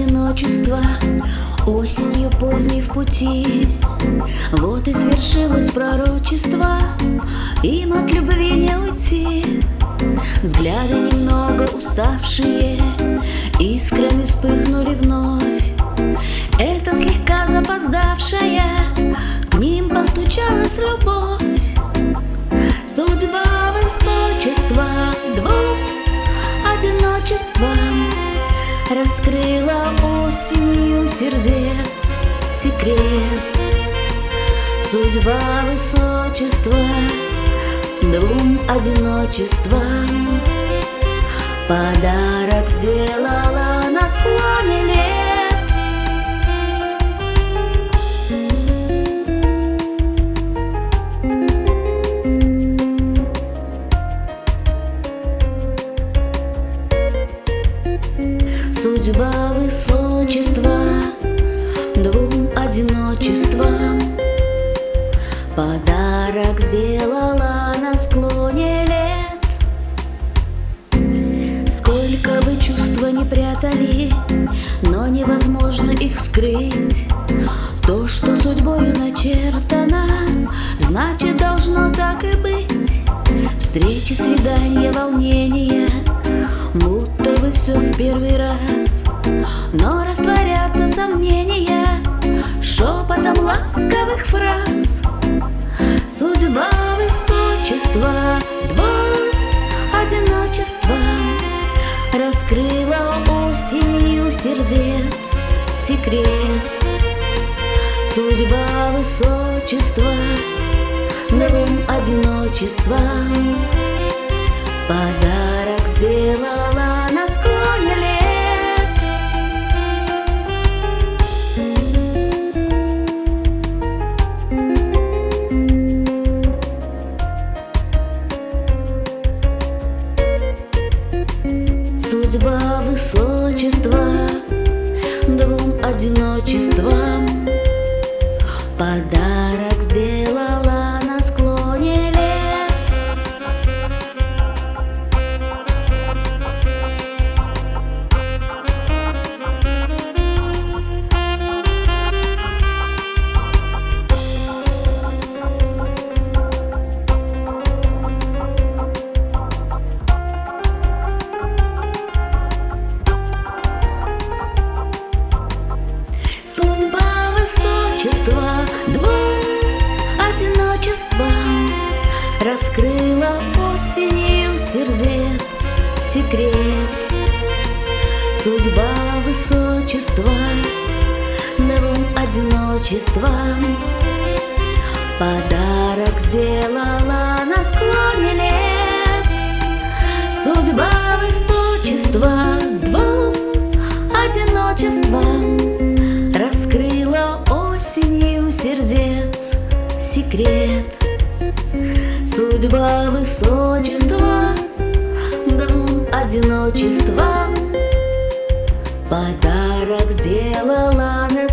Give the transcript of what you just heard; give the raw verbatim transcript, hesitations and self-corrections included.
одиночества осенью поздней в пути. Вот и свершилось пророчество, им от любви не уйти. Взгляды немного уставшие искрами вспыхнули вновь. Это слегка запоздавшая к ним постучалась любовь. Судьба высочества двум одиночеством раскрыла осенью сердец секрет. Судьба высочества двум одиночествам подарок сделала на склоне лет. Судьба высочества двум одиночествам подарок сделала на склоне лет. Сколько бы чувства не прятали, но невозможно их скрыть. То, что судьбою начертано, значит должно так и быть. Встречи, свидания, волнения, будто бы все в первый раз. Но растворятся сомнения шепотом ласковых фраз. Судьба высочества двум одиночествам раскрыла осенью сердец секрет. Судьба высочества двум одиночествам подарок сделала на склоне лет. Судьба высочества двум одиночествам подарок сделала на склоне лет. Судьба высочества двум одиночествам раскрыла осенью сердец секрет. Судьба высочества двум одиночествам подарок сделала на склоне лет. Судьба высочества двум одиночествам раскрыла осенью сердец секрет. Судьба высочества двум одиночествам подарок сделала на